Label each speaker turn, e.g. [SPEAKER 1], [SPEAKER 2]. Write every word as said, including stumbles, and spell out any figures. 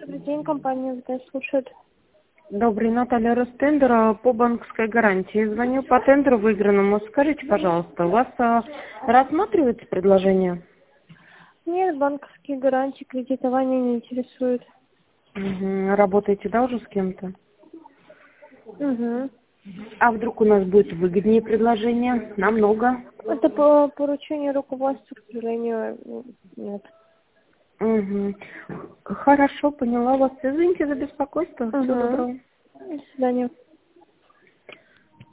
[SPEAKER 1] Добрый день, компания ВТС слушает.
[SPEAKER 2] Добрый, Наталья Ростендера по банковской гарантии. Звоню по тендеру выигранному. Скажите, пожалуйста, у вас а, рассматривается предложение?
[SPEAKER 1] Нет, банковские гарантии кредитования не интересуют.
[SPEAKER 2] Угу. Работаете, да, уже с кем-то?
[SPEAKER 1] Угу.
[SPEAKER 2] А вдруг у нас будет выгоднее предложение? Намного.
[SPEAKER 1] Это по поручению руководства, к сожалению, нет.
[SPEAKER 2] Угу. Хорошо, поняла вас. Извините за беспокойство. Всего
[SPEAKER 1] Угу.
[SPEAKER 2] доброго.
[SPEAKER 1] До свидания.